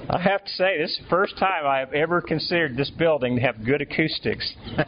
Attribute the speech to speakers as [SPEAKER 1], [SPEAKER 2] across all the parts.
[SPEAKER 1] I have to say, this is the first time I've ever considered this building to have good acoustics.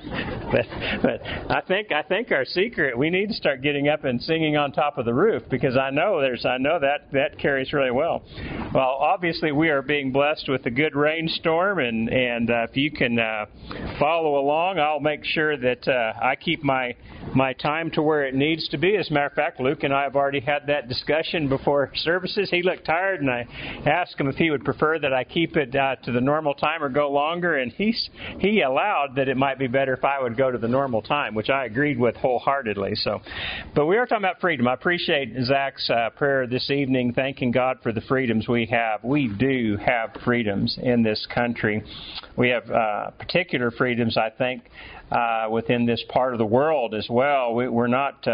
[SPEAKER 1] but I think our secret, we need to start getting up and singing on top of the roof, because I know that carries really well. Well, obviously we are being blessed with a good rainstorm, and if you can follow along, I'll make sure that I keep my time to where it needs to be. As a matter of fact, Luke and I have already had that discussion before services. He looked tired, and I asked him if he would prefer that I keep it to the normal time or go longer, and he allowed that it might be better if I would go to the normal time, which I agreed with wholeheartedly. But we are talking about freedom. I appreciate Zach's prayer this evening, thanking God for the freedoms we have. We do have freedoms in this country. We have particular freedoms, I think, within this part of the world as well. We're not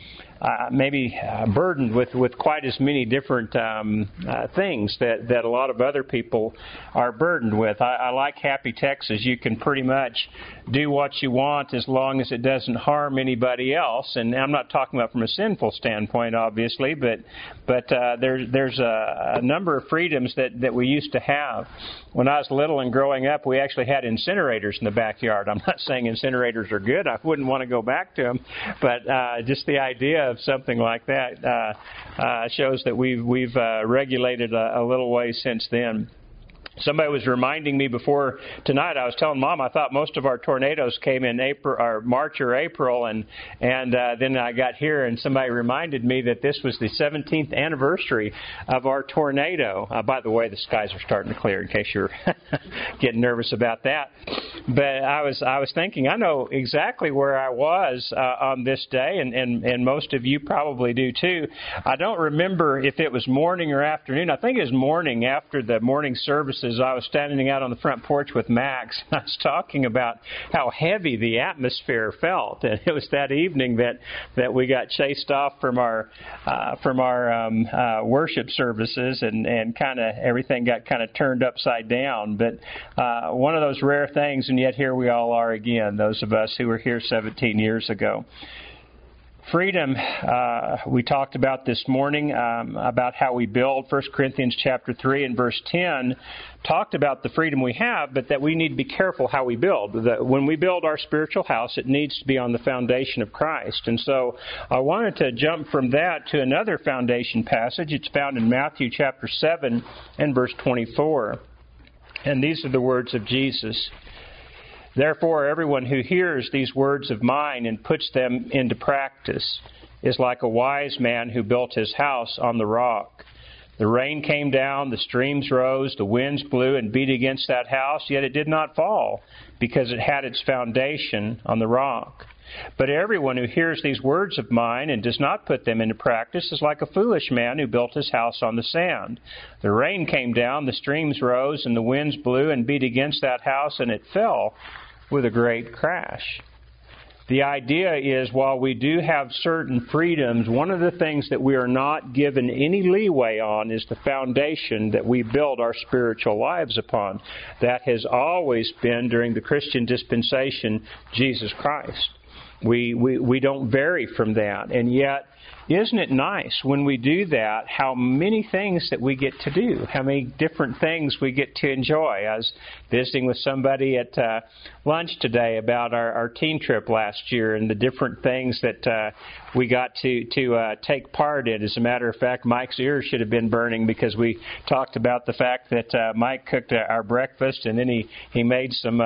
[SPEAKER 1] maybe burdened with quite as many different things that a lot of other people are burdened with. I like Happy Texas. You can pretty much do what you want as long as it doesn't harm anybody else. And I'm not talking about from a sinful standpoint, obviously, but there's a number of freedoms that we used to have. When I was little and growing up, we actually had incinerators in the backyard. I'm not saying incinerators are good. I wouldn't want to go back to them, but just the idea of something like that shows that we've regulated a little way since then. Somebody was reminding me before tonight. I was telling Mom I thought most of our tornadoes came in March or April, and then I got here and somebody reminded me that this was the 17th anniversary of our tornado. By the way, the skies are starting to clear, in case you're getting nervous about that. But I was thinking, I know exactly where I was on this day, and most of you probably do too. I don't remember if it was morning or afternoon. I think it was morning, after the morning services. I was standing out on the front porch with Max. I was talking about how heavy the atmosphere felt, and it was that evening that we got chased off from our worship services, and kind of everything got kind of turned upside down. But one of those rare things, and yet here we all are again, those of us who were here 17 years ago. Freedom, we talked about this morning, about how we build. 1 Corinthians chapter 3 and verse 10 talked about the freedom we have, but that we need to be careful how we build. When we build our spiritual house, it needs to be on the foundation of Christ. And so I wanted to jump from that to another foundation passage. It's found in Matthew chapter 7 and verse 24. And these are the words of Jesus. Therefore, everyone who hears these words of mine and puts them into practice is like a wise man who built his house on the rock. The rain came down, the streams rose, the winds blew and beat against that house, yet it did not fall, because it had its foundation on the rock. But everyone who hears these words of mine and does not put them into practice is like a foolish man who built his house on the sand. The rain came down, the streams rose, and the winds blew and beat against that house, and it fell with a great crash. The idea is, while we do have certain freedoms, one of the things that we are not given any leeway on is the foundation that we build our spiritual lives upon. That has always been, during the Christian dispensation, Jesus Christ. We don't vary from that. And yet, isn't it nice when we do that, how many things that we get to do, how many different things we get to enjoy? I was visiting with somebody at lunch today about our teen trip last year and the different things that we got to take part in. As a matter of fact, Mike's ears should have been burning, because we talked about the fact that Mike cooked our breakfast, and then he made some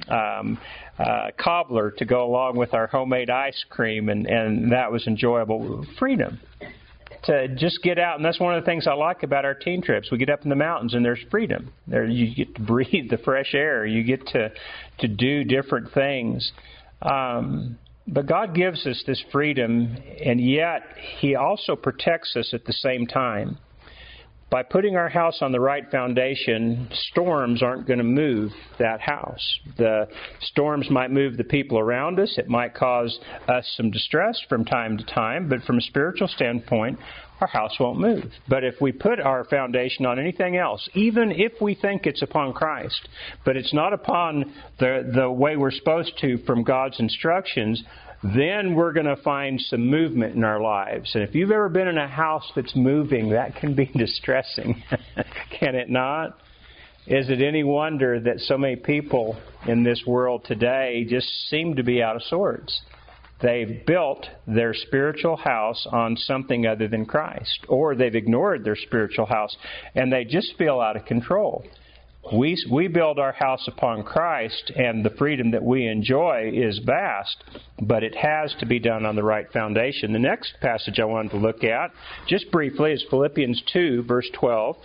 [SPEAKER 1] cobbler to go along with our homemade ice cream, and that was enjoyable. Freedom to just get out, and that's one of the things I like about our teen trips. We get up in the mountains, and there's freedom. There, you get to breathe the fresh air. You get to do different things. But God gives us this freedom, and yet He also protects us at the same time. By putting our house on the right foundation, storms aren't going to move that house. The storms might move the people around us. It might cause us some distress from time to time, but from a spiritual standpoint, our house won't move. But if we put our foundation on anything else, even if we think it's upon Christ, but it's not upon the way we're supposed to from God's instructions, then we're going to find some movement in our lives. And if you've ever been in a house that's moving, that can be distressing, can it not? Is it any wonder that so many people in this world today just seem to be out of sorts? They've built their spiritual house on something other than Christ, or they've ignored their spiritual house, and they just feel out of control. We build our house upon Christ, and the freedom that we enjoy is vast, but it has to be done on the right foundation. The next passage I wanted to look at, just briefly, is Philippians 2, verse 12.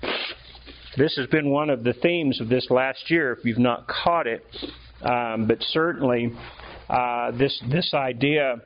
[SPEAKER 1] This has been one of the themes of this last year, if you've not caught it, but certainly this idea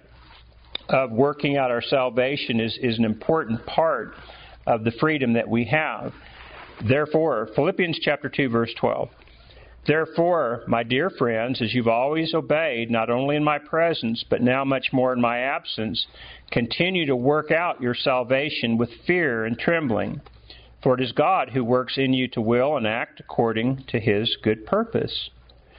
[SPEAKER 1] of working out our salvation is an important part of the freedom that we have. Therefore, Philippians chapter 2, verse 12. Therefore, my dear friends, as you've always obeyed, not only in my presence, but now much more in my absence, continue to work out your salvation with fear and trembling. For it is God who works in you to will and act according to His good purpose.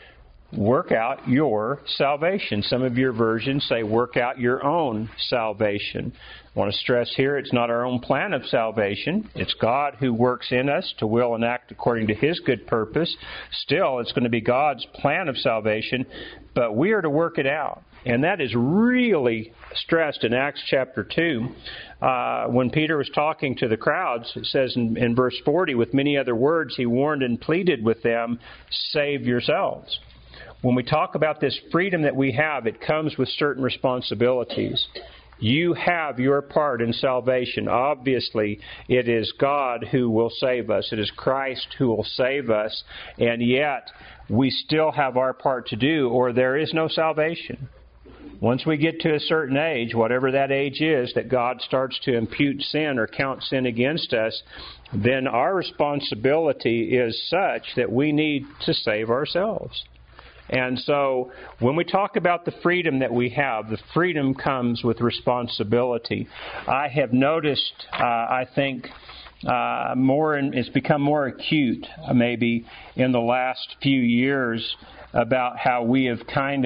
[SPEAKER 1] Work out your salvation. Some of your versions say work out your own salvation. I want to stress here, it's not our own plan of salvation. It's God who works in us to will and act according to His good purpose. Still, it's going to be God's plan of salvation, but we are to work it out. And that is really stressed in Acts chapter 2. When Peter was talking to the crowds, it says in verse 40, with many other words, he warned and pleaded with them, save yourselves. When we talk about this freedom that we have, it comes with certain responsibilities. You have your part in salvation. Obviously, it is God who will save us. It is Christ who will save us. And yet, we still have our part to do, or there is no salvation. Once we get to a certain age, whatever that age is, that God starts to impute sin or count sin against us, then our responsibility is such that we need to save ourselves. And so when we talk about the freedom that we have, the freedom comes with responsibility. I have noticed, I think, it's become more acute maybe in the last few years about how we have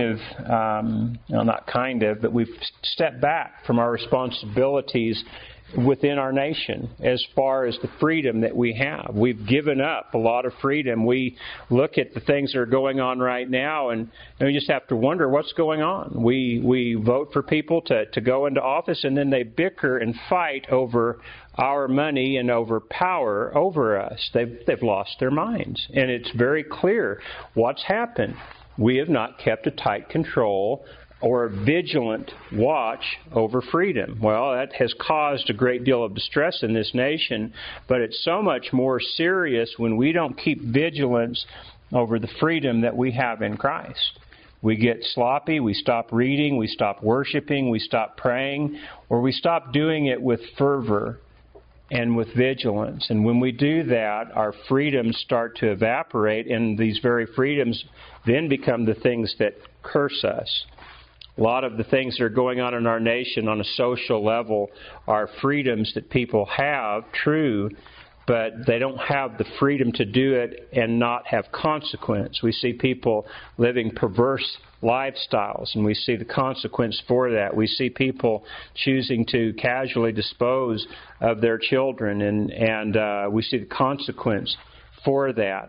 [SPEAKER 1] but we've stepped back from our responsibilities within our nation as far as the freedom that we have. We've given up a lot of freedom. We look at the things that are going on right now, and we just have to wonder what's going on. We vote for people to go into office, and then they bicker and fight over our money and over power over us. They've lost their minds. And it's very clear what's happened. We have not kept a tight control or a vigilant watch over freedom. Well, that has caused a great deal of distress in this nation, but it's so much more serious when we don't keep vigilance over the freedom that we have in Christ. We get sloppy, we stop reading, we stop worshiping, we stop praying, or we stop doing it with fervor and with vigilance. And when we do that, our freedoms start to evaporate, and these very freedoms then become the things that curse us. A lot of the things that are going on in our nation on a social level are freedoms that people have, true, but they don't have the freedom to do it and not have consequence. We see people living perverse lifestyles, and we see the consequence for that. We see people choosing to casually dispose of their children, and we see the consequence for that.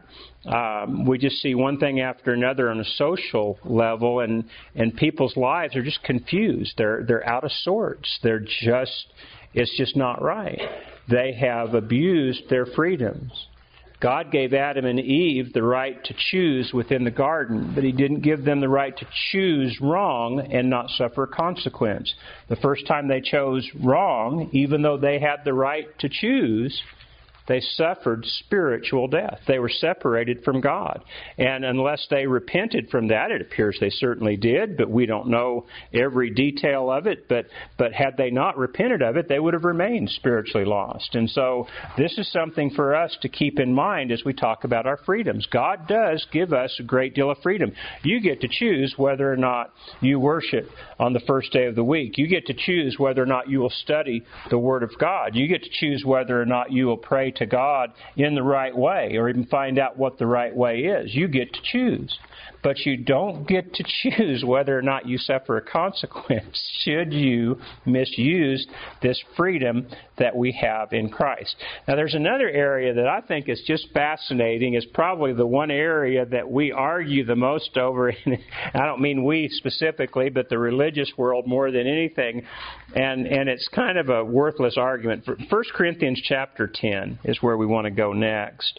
[SPEAKER 1] We just see one thing after another on a social level, and people's lives are just confused. They're out of sorts. It's just not right. They have abused their freedoms. God gave Adam and Eve the right to choose within the garden, but He didn't give them the right to choose wrong and not suffer consequence. The first time they chose wrong, even though they had the right to choose, they suffered spiritual death. They were separated from God. And unless they repented from that, it appears they certainly did, but we don't know every detail of it. But had they not repented of it, they would have remained spiritually lost. And so this is something for us to keep in mind as we talk about our freedoms. God does give us a great deal of freedom. You get to choose whether or not you worship on the first day of the week. You get to choose whether or not you will study the Word of God. You get to choose whether or not you will pray to God in the right way, or even find out what the right way is. You get to choose. But you don't get to choose whether or not you suffer a consequence should you misuse this freedom that we have in Christ. Now, there's another area that I think is just fascinating. It's probably the one area that we argue the most over. I don't mean we specifically, but the religious world more than anything. And it's kind of a worthless argument. 1 Corinthians chapter 10 is where we want to go next.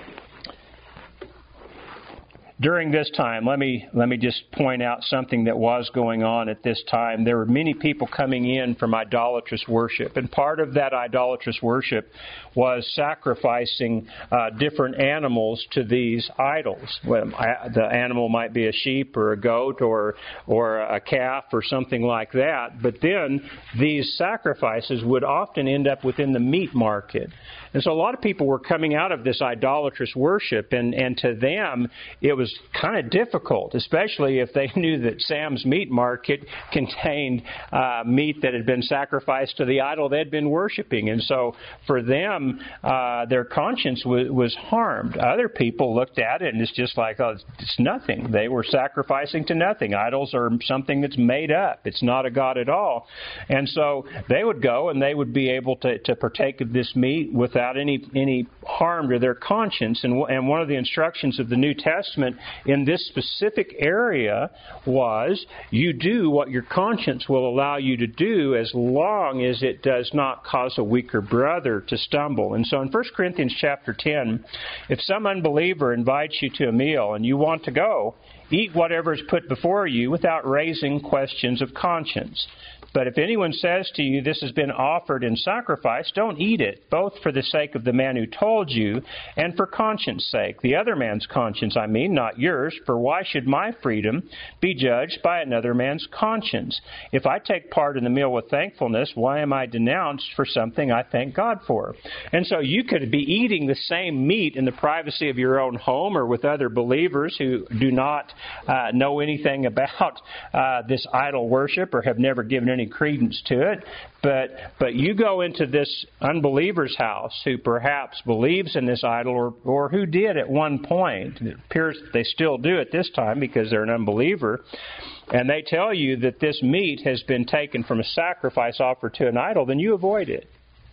[SPEAKER 1] During this time, let me just point out something that was going on at this time. There were many people coming in from idolatrous worship, and part of that idolatrous worship was sacrificing different animals to these idols. Well, the animal might be a sheep or a goat or a calf or something like that, but then these sacrifices would often end up within the meat market. And so a lot of people were coming out of this idolatrous worship, and to them it was kind of difficult, especially if they knew that Sam's Meat Market contained meat that had been sacrificed to the idol they'd been worshiping. And so for them, their conscience was harmed. Other people looked at it and it's just like, oh, it's nothing. They were sacrificing to nothing. Idols are something that's made up. It's not a God at all. And so they would go and they would be able to partake of this meat without any harm to their conscience. And one of the instructions of the New Testament in this specific area was you do what your conscience will allow you to do as long as it does not cause a weaker brother to stumble. And so in 1 Corinthians chapter 10, if some unbeliever invites you to a meal and you want to go, eat whatever is put before you without raising questions of conscience. But if anyone says to you, this has been offered in sacrifice, don't eat it, both for the sake of the man who told you and for conscience sake. The other man's conscience, I mean, not yours, for why should my freedom be judged by another man's conscience? If I take part in the meal with thankfulness, why am I denounced for something I thank God for? And so you could be eating the same meat in the privacy of your own home or with other believers who do not know anything about this idol worship or have never given any credence to it, but you go into this unbeliever's house who perhaps believes in this idol or who did at one point. It appears they still do at this time because they're an unbeliever, and they tell you that this meat has been taken from a sacrifice offered to an idol, then you avoid it.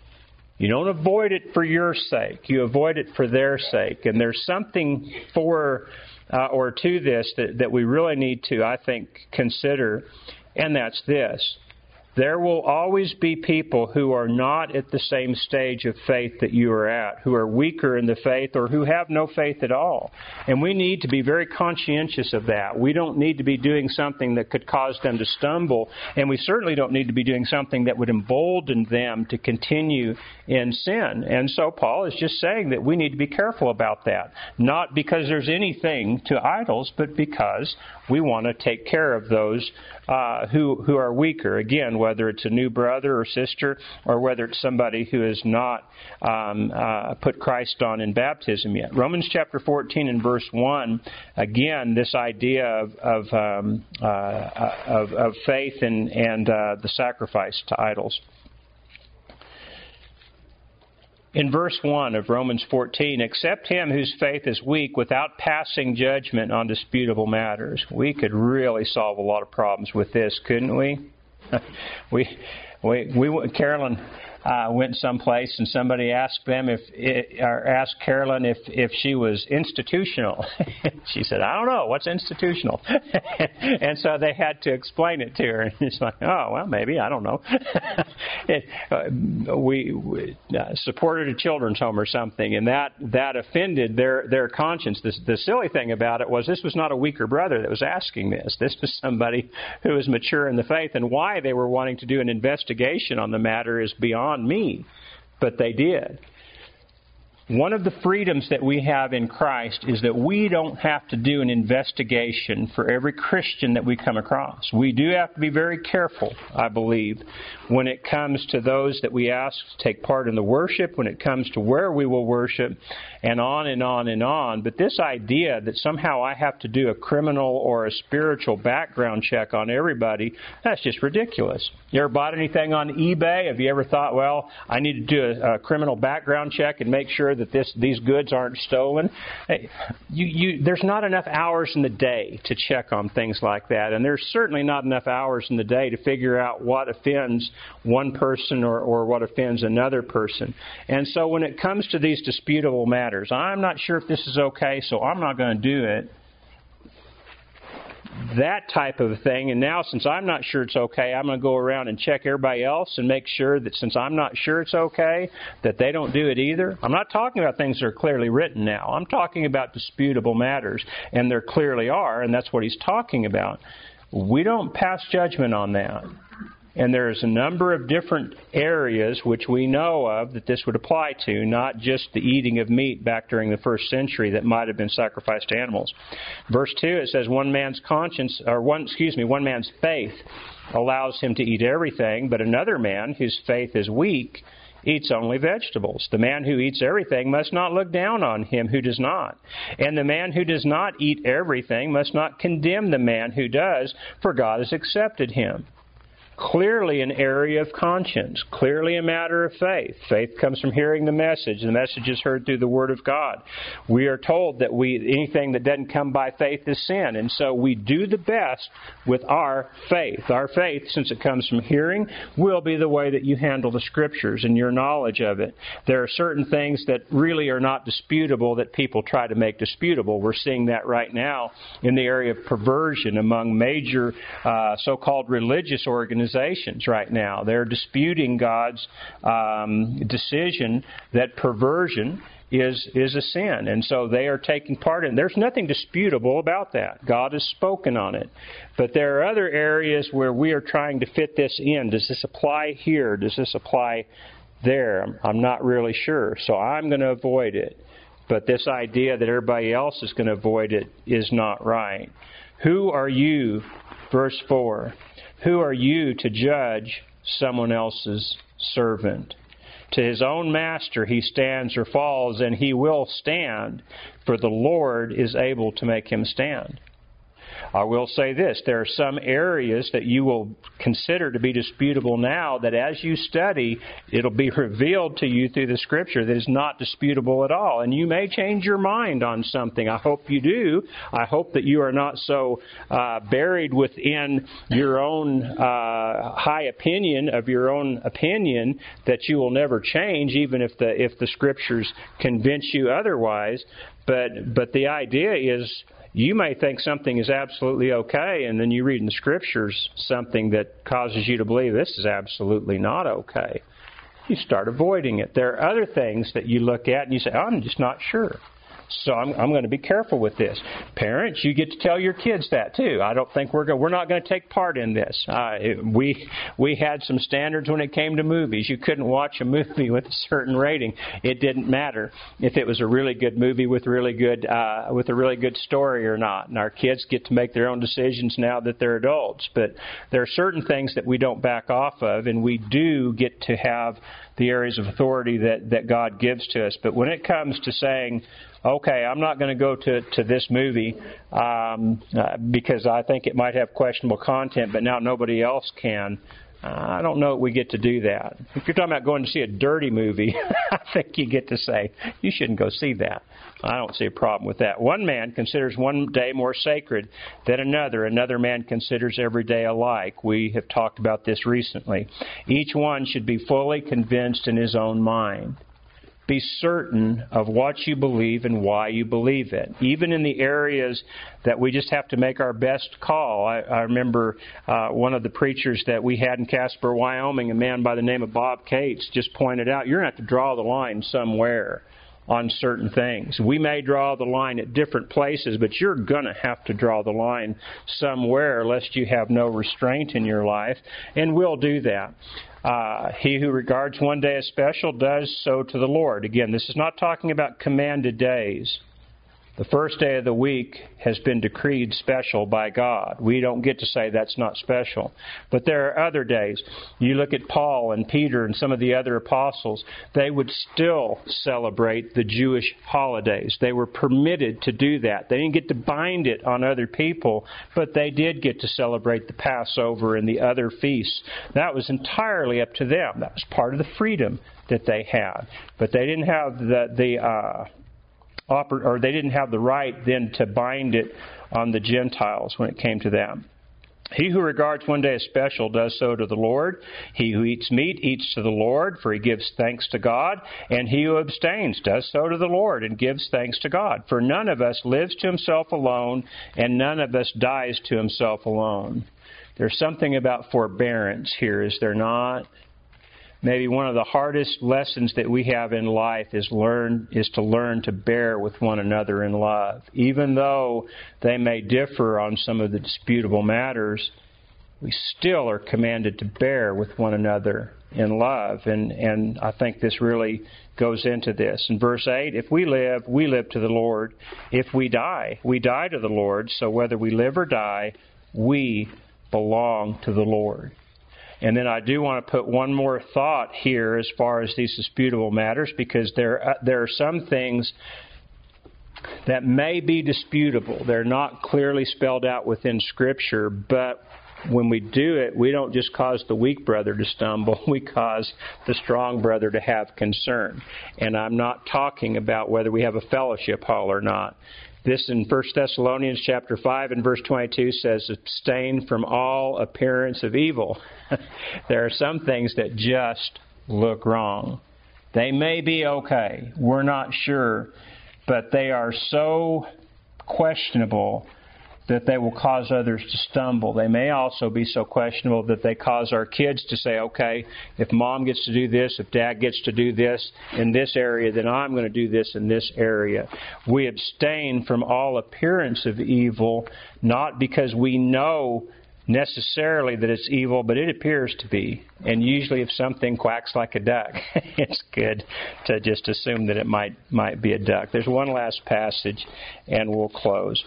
[SPEAKER 1] You don't avoid it for your sake. You avoid it for their sake. And there's something for or to this that we really need to, I think, consider, and that's this. There will always be people who are not at the same stage of faith that you are at, who are weaker in the faith or who have no faith at all. And we need to be very conscientious of that. We don't need to be doing something that could cause them to stumble, and we certainly don't need to be doing something that would embolden them to continue in sin. And so Paul is just saying that we need to be careful about that. Not because there's anything to idols, but because we want to take care of those who are weaker. Again, whether it's a new brother or sister, or whether it's somebody who has not put Christ on in baptism yet. Romans chapter 14 and verse 1, again, this idea of faith and the sacrifice to idols. In verse 1 of Romans 14, accept him whose faith is weak without passing judgment on disputable matters. We could really solve a lot of problems with this, couldn't we? Carolyn went someplace and somebody asked Carolyn if she was institutional. She said, I don't know, what's institutional? And so they had to explain it to her. And it's like, oh, well, maybe, I don't know. We supported a children's home or something, and that offended their conscience. The silly thing about it was this was not a weaker brother that was asking this. This was somebody who was mature in the faith, and why they were wanting to do an investigation on the matter is beyond me, but they did. One of the freedoms that we have in Christ is that we don't have to do an investigation for every Christian that we come across. We do have to be very careful, I believe, when it comes to those that we ask to take part in the worship, when it comes to where we will worship, and on and on and on. But this idea that somehow I have to do a criminal or a spiritual background check on everybody, that's just ridiculous. You ever bought anything on eBay? Have you ever thought, well, I need to do a criminal background check and make sure that these goods aren't stolen? Hey, there's not enough hours in the day to check on things like that, and there's certainly not enough hours in the day to figure out what offends one person or what offends another person. And so when it comes to these disputable matters, I'm not sure if this is okay, so I'm not going to do it. That type of thing, and now since I'm not sure it's okay, I'm going to go around and check everybody else and make sure that since I'm not sure it's okay, that they don't do it either. I'm not talking about things that are clearly written now. I'm talking about disputable matters, and there clearly are, and that's what he's talking about. We don't pass judgment on that. And there's a number of different areas which we know of that this would apply to, not just the eating of meat back during the first century that might have been sacrificed to animals. Verse 2, it says, one man's faith allows him to eat everything, but another man whose faith is weak eats only vegetables. The man who eats everything must not look down on him who does not. And the man who does not eat everything must not condemn the man who does, for God has accepted him. Clearly an area of conscience, clearly a matter of faith. Faith comes from hearing the message. The message is heard through the Word of God. We are told that anything that doesn't come by faith is sin. And so we do the best with our faith. Our faith, since it comes from hearing, will be the way that you handle the Scriptures and your knowledge of it. There are certain things that really are not disputable that people try to make disputable. We're seeing that right now in the area of perversion among major so-called religious organizations right now. They're disputing God's decision that perversion is a sin. And so they are taking part in it. There's nothing disputable about that. God has spoken on it. But there are other areas where we are trying to fit this in. Does this apply here? Does this apply there? I'm not really sure. So I'm going to avoid it. But this idea that everybody else is going to avoid it is not right. Who are you, verse 4, who are you to judge someone else's servant? To his own master he stands or falls, and he will stand, for the Lord is able to make him stand. I will say this, there are some areas that you will consider to be disputable now that as you study, it'll be revealed to you through the Scripture that is not disputable at all. And you may change your mind on something. I hope you do. I hope that you are not so buried within your own high opinion of your own opinion that you will never change, even if the Scriptures convince you otherwise. But the idea is, you may think something is absolutely okay, and then you read in the Scriptures something that causes you to believe this is absolutely not okay. You start avoiding it. There are other things that you look at and you say, I'm just not sure. So I'm going to be careful with this. Parents, you get to tell your kids that too. I don't think we're not going to take part in this. We had some standards when it came to movies. You couldn't watch a movie with a certain rating. It didn't matter if it was a really good movie with a really good story or not. And our kids get to make their own decisions now that they're adults. But there are certain things that we don't back off of, and we do get to have the areas of authority that God gives to us. But when it comes to saying, okay, I'm not going to go to this movie because I think it might have questionable content, but now nobody else can. I don't know that we get to do that. If you're talking about going to see a dirty movie, I think you get to say, you shouldn't go see that. I don't see a problem with that. One man considers one day more sacred than another. Another man considers every day alike. We have talked about this recently. Each one should be fully convinced in his own mind. Be certain of what you believe and why you believe it. Even in the areas that we just have to make our best call. I remember one of the preachers that we had in Casper, Wyoming, a man by the name of Bob Cates, just pointed out, you're going to have to draw the line somewhere. on certain things. We may draw the line at different places, but you're going to have to draw the line somewhere lest you have no restraint in your life, and we'll do that. He who regards one day as special does so to the Lord. Again, this is not talking about commanded days. The first day of the week has been decreed special by God. We don't get to say that's not special. But there are other days. You look at Paul and Peter and some of the other apostles, they would still celebrate the Jewish holidays. They were permitted to do that. They didn't get to bind it on other people, but they did get to celebrate the Passover and the other feasts. That was entirely up to them. That was part of the freedom that they had. But they didn't have they didn't have the right then to bind it on the Gentiles when it came to them. He who regards one day as special does so to the Lord. He who eats meat eats to the Lord, for he gives thanks to God. And he who abstains does so to the Lord and gives thanks to God. For none of us lives to himself alone, and none of us dies to himself alone. There's something about forbearance here, is there not? Maybe one of the hardest lessons that we have in life is to learn to bear with one another in love. Even though they may differ on some of the disputable matters, we still are commanded to bear with one another in love. And I think this really goes into this. In verse 8, if we live to the Lord. If we die to the Lord. So whether we live or die, we belong to the Lord. And then I do want to put one more thought here as far as these disputable matters, because there are some things that may be disputable. They're not clearly spelled out within Scripture, but when we do it, we don't just cause the weak brother to stumble. We cause the strong brother to have concern. And I'm not talking about whether we have a fellowship hall or not. This in 1 Thessalonians chapter 5 and verse 22 says, abstain from all appearance of evil. There are some things that just look wrong. They may be okay. We're not sure. But they are so questionable that they will cause others to stumble. They may also be so questionable that they cause our kids to say, okay, if mom gets to do this, if dad gets to do this in this area, then I'm going to do this in this area. We abstain from all appearance of evil, not because we know necessarily that it's evil, but it appears to be. And usually if something quacks like a duck, it's good to just assume that it might be a duck. There's one last passage, and we'll close.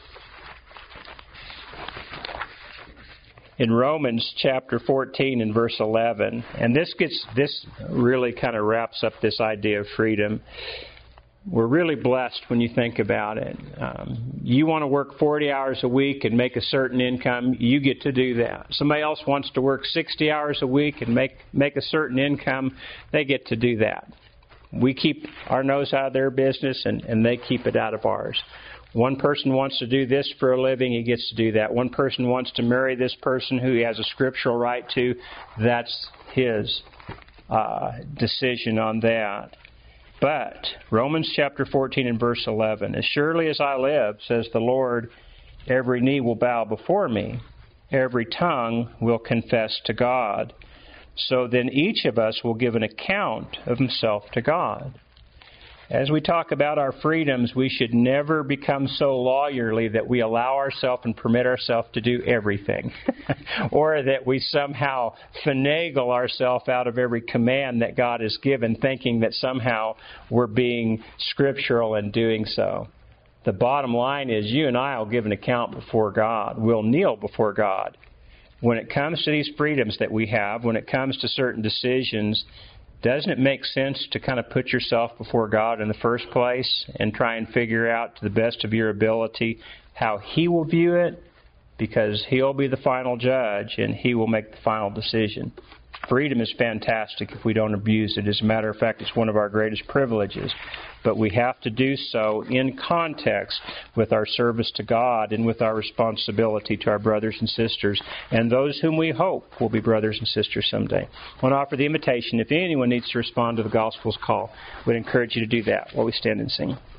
[SPEAKER 1] In Romans chapter 14 and verse 11, and this really kind of wraps up this idea of freedom. We're really blessed when you think about it. You want to work 40 hours a week and make a certain income, you get to do that. Somebody else wants to work 60 hours a week and make a certain income, they get to do that. We keep our nose out of their business and they keep it out of ours. One person wants to do this for a living, he gets to do that. One person wants to marry this person who he has a scriptural right to, that's his decision on that. But Romans chapter 14 and verse 11, as surely as I live, says the Lord, every knee will bow before me, every tongue will confess to God. So then each of us will give an account of himself to God. As we talk about our freedoms, we should never become so lawyerly that we allow ourselves and permit ourselves to do everything. Or that we somehow finagle ourselves out of every command that God has given, thinking that somehow we're being scriptural in doing so. The bottom line is you and I will give an account before God. We'll kneel before God. When it comes to these freedoms that we have, when it comes to certain decisions, doesn't it make sense to kind of put yourself before God in the first place and try and figure out to the best of your ability how He will view it? Because He'll be the final judge and He will make the final decision. Freedom is fantastic if we don't abuse it. As a matter of fact, it's one of our greatest privileges. But we have to do so in context with our service to God and with our responsibility to our brothers and sisters and those whom we hope will be brothers and sisters someday. I want to offer the invitation. If anyone needs to respond to the gospel's call, we'd encourage you to do that while we stand and sing.